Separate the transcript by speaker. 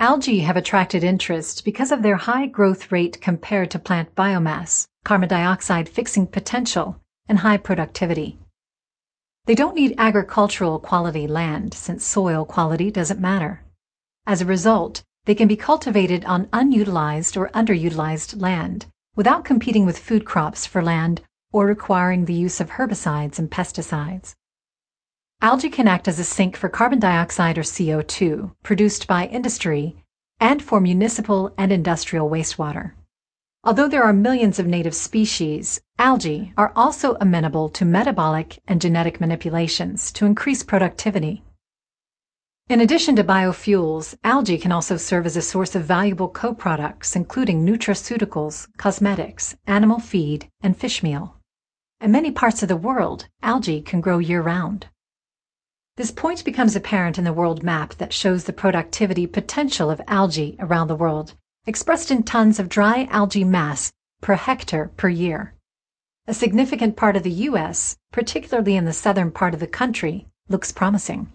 Speaker 1: Algae have attracted interest because of their high growth rate compared to plant biomass, carbon dioxide fixing potential, and high productivity. They don't need agricultural quality land since soil quality doesn't matter. As a result, they can be cultivated on unutilized or underutilized land without competing with food crops for land or requiring the use of herbicides and pesticides. Algae can act as a sink for carbon dioxide or CO2 produced by industry and for municipal and industrial wastewater. Although there are millions of native species, algae are also amenable to metabolic and genetic manipulations to increase productivity. In addition to biofuels, algae can also serve as a source of valuable co-products including nutraceuticals, cosmetics, animal feed, and fish meal. In many parts of the world, algae can grow year-round. This point becomes apparent in the world map that shows the productivity potential of algae around the world, expressed in tons of dry algae mass per hectare per year. A significant part of the U.S., particularly in the southern part of the country, looks promising.